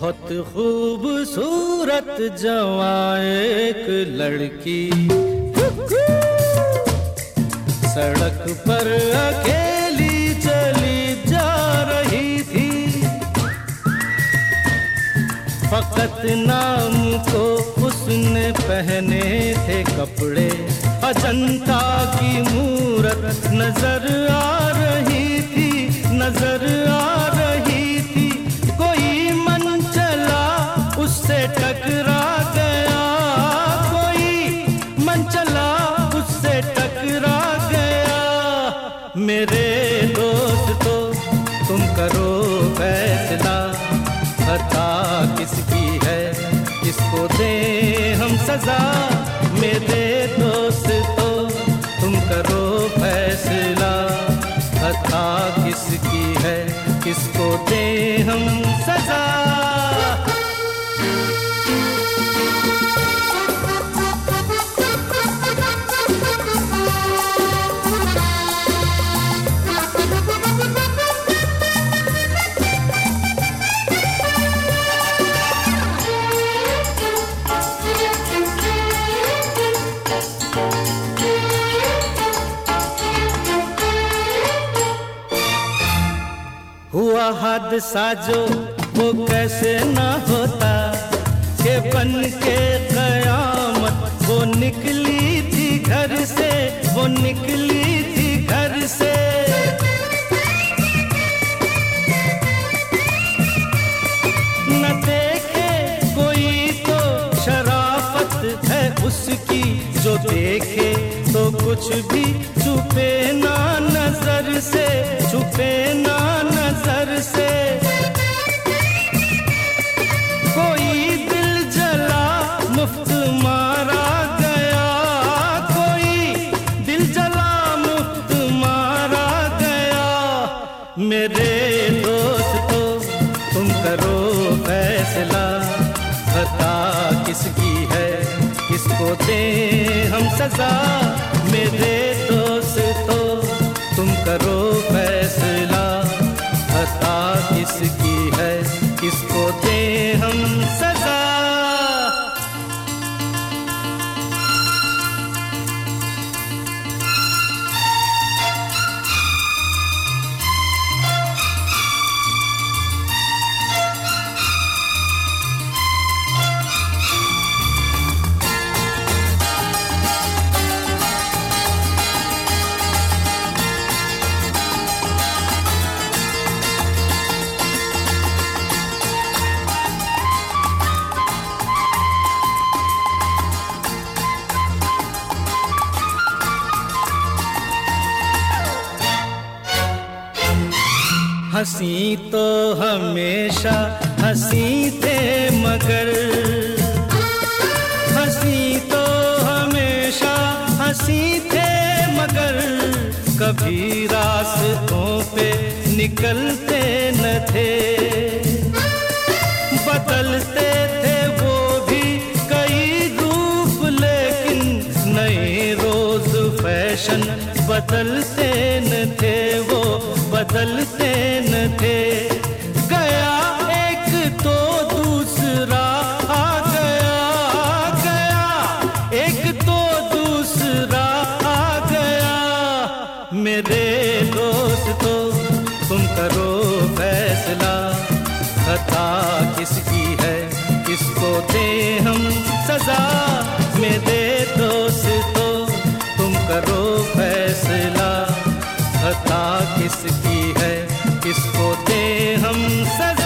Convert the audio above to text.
बहुत खूबसूरत जवां एक लड़की सड़क पर अकेली चली जा रही थी। फकत नाम को उसने पहने थे कपड़े, अजंता की मूरत नजर आ रही थी, नजर आ रही थी। कोई मन चला उससे टकरा गया, कोई मन चला उससे टकरा गया। मेरे दोस्तों तुम करो फैसला, खता किसकी है, किसको दें हम सजा। मेरे दोस्तों तुम करो फैसला, खता किसकी है, किसको दें हम सजा। हुआ हादसा जो वो कैसे न होता, के बन के कयामत वो निकली थी घर से, वो निकली थी घर से। न देखे कोई तो शराफत है उसकी, जो देखे तो कुछ भी छुपे ना नजर से, छुपे ना नजर से। कोई दिल जला मुफ्त मारा गया, कोई दिल जला मुफ्त मारा गया। मेरे दोस्तों तुम करो फैसला, खता किसकी है, किसको दें हम सजा। मेरे दोस्तों तुम करो फैसला, खता किसकी है, किसको दें हम सजा। हंसी तो हमेशा हंसी थे मगर, हंसी तो हमेशा हंसी थे मगर, कभी रास्तों पे निकलते न थे। बदलते थे वो भी कई रूप, लेकिन नए रोज फैशन बदलते न थे, वो बदलते न थे। गया एक तो दूसरा आ गया, गया एक तो दूसरा आ गया। मेरे दोस्तों तुम करो फैसला, खता किसकी है, किसको दें हम सजा। मेरे दोस्तों तुम करो फैसला, खता किसकी है, किसको दें हम सजा।